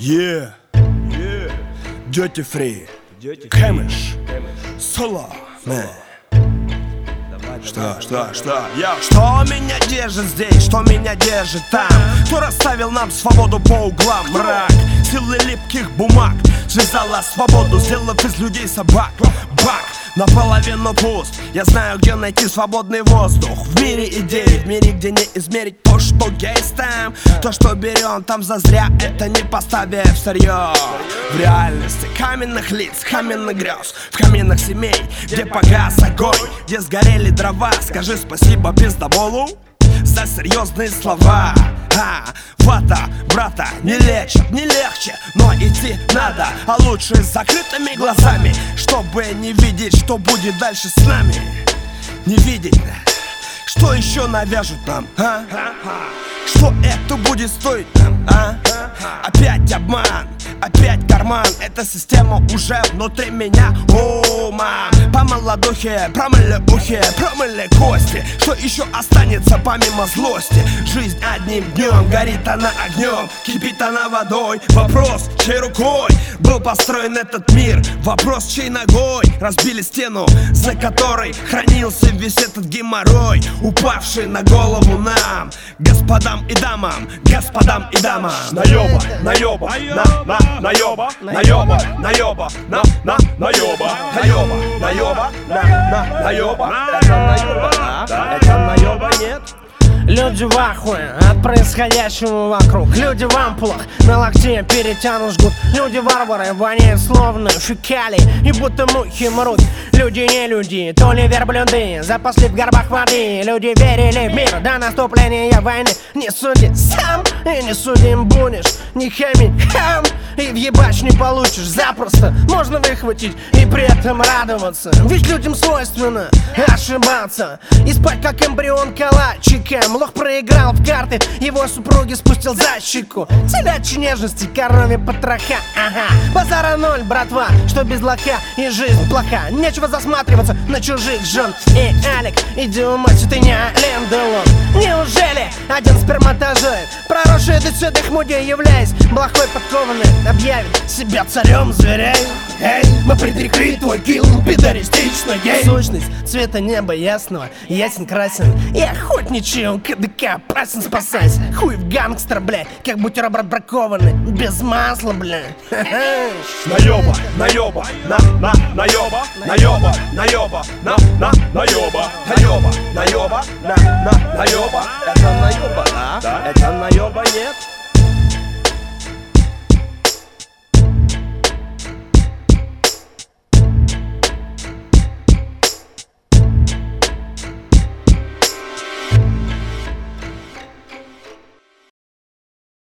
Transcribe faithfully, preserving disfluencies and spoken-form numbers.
Yeah, yeah. Duty free, Кэмиш, соло, man. Что, что, что, я? Что меня держит здесь, что меня держит там? Кто расставил нам свободу по углам? Мрак, силы липких бумаг связала свободу, сделав из людей собак. Бак, наполовину пуст. Я знаю, где найти свободный воздух. В мире идей, в мире, где не измерить то, что есть там. То, что берем там зазря, это не поставив сырье. В реальности каменных лиц, каменных грез, в каменных семей, где погас огонь, где сгорели дрова. Скажи спасибо пиздоболу за серьезные слова. А, вата, брата, не лечат, не легче, но идти надо, а лучше с закрытыми глазами, чтобы не видеть, что будет дальше с нами. Не видеть, что еще навяжут нам, а? Что это будет стоить нам, а? Опять обман, опять карман. Эта система уже внутри меня. О, мам, по молодухе, промыли ухи, промыли кости. Что еще останется помимо злости? Жизнь одним днем, горит она огнем, кипит она водой. Вопрос, чьей рукой был построен этот мир? Вопрос, чьей ногой разбили стену, за которой хранился весь этот геморрой, упавший на голову нам, господам и дамам, господам и дамам. Наеба, наеба, на, на, наеба, наеба, наеба, на, на, наеба, наеба, наеба, на, на, наеба. Это наеба, а? Это наеба, нет? Люди в ахуе от происходящего вокруг. Люди в ампулах на локте перетянут жгут. Люди варвары воняют словно фекалии, и будто мухи мрут. Люди не люди, то ли верблюды, запасли в горбах воды. Люди верили в мир до наступления войны. Не суди сам и не судим будешь. Не хами, хам, и въебать не получишь. Запросто можно выхватить и при этом радоваться. Ведь людям свойственно ошибаться и спать как эмбрион калачиком. Лох проиграл в карты, его супруги спустил за щеку. Телячьи нежности, коровьи потроха, ага. Базара ноль, братва, что без лоха и жизнь плоха. Нечего засматриваться на чужих жен. Эй, Алик, иди умойся, ты не Ален Делон. Неужели один сперматозоид, проросший до сюда хмуди, являясь блохой подкованный, объявит себя царем зверей? Эй, мы предрекли твой килл, пидористично гей. Сущность цвета неба ясного, ясен красен и охотничий КДК, прасен спасайся. Хуй в гангстер, бля, как бутерброд бракованный, без масла, бля. Наеба, наеба, на, на, наеба, наеба, наеба, на, на, наеба, наеба, наеба, на, на, наеба. Это наеба, а? Это наеба, нет?